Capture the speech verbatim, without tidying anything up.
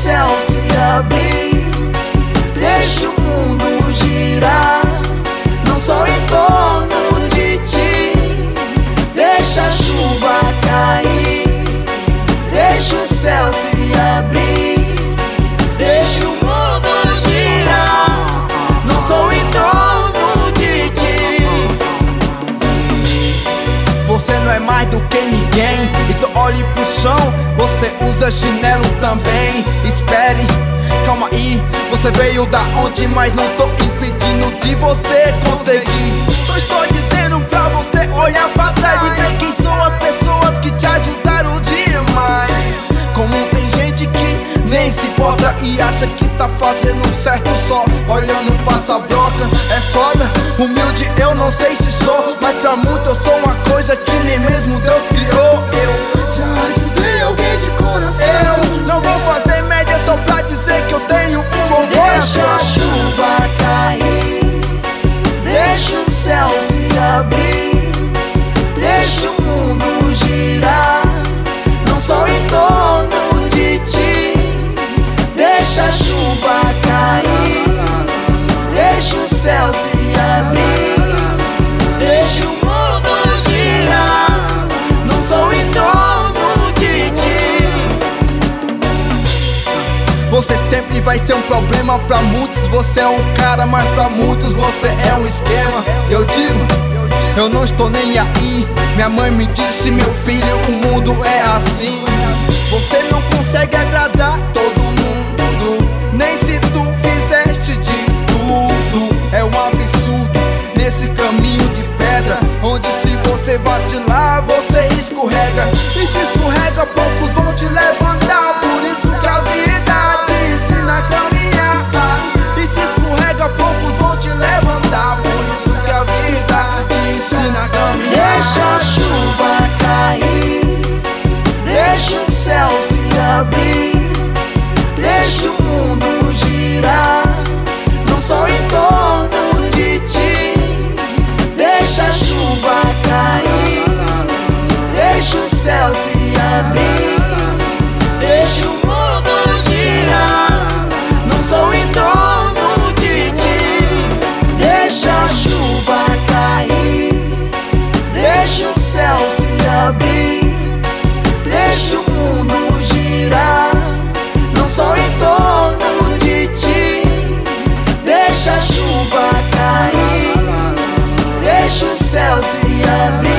céu se abrir, deixa o mundo girar, não só em torno de ti. Deixa a chuva cair, deixa o céu se abrir, deixa o mundo girar, não só em torno de ti. Você não é mais do que ninguém, então olhe pro chão, você usa chinelo também. Espere, calma aí, você veio da onde, mas não tô impedindo de você conseguir. Só estou dizendo pra você olhar pra trás e ver quem são as pessoas que te ajudaram demais. Como tem gente que nem se importa e acha que tá fazendo certo só olhando pra sua broca. É foda, humilde eu não sei se sou, mas pra muito eu sou uma coisa que nem mesmo Deus criou. Eu já ajudei alguém de coração, eu não vou fazer média só pra dizer que eu tenho um bom coração. Deixa a chuva cair, deixa o céu se abrir, deixa o mundo girar, não só em torno de ti. Deixa a chuva cair, deixa o céu se abrir, deixa o mundo girar, não só em torno de ti. Você sempre vai ser um problema pra muitos, você é um cara, mas pra muitos você é um esquema. Eu digo, eu não estou nem aí. Minha mãe me disse, meu filho, o mundo é assim. Você não consegue agradar todo mundo, nem se tu fizeste de tudo. É um absurdo nesse caminho de pedra, onde se você vacilar, você escorrega. E se escorrega, poucos vão te levantar. Por isso que a vida te ensina a caminhar. E se escorrega, poucos vão te levantar. Por isso que a vida te ensina a caminhar. Deixa a chuva cair, deixa o céu se abrir, deixa o mundo girar, não só em torno de ti. Deixa a chuva cair, deixa o céu se abrir, deixa o mundo girar, não só em torno de ti. Deixa a chuva cair, deixa o céu se abrir, deixa o mundo girar, não só em torno de ti. Deixa a chuva cair, deixa o céu se abrir,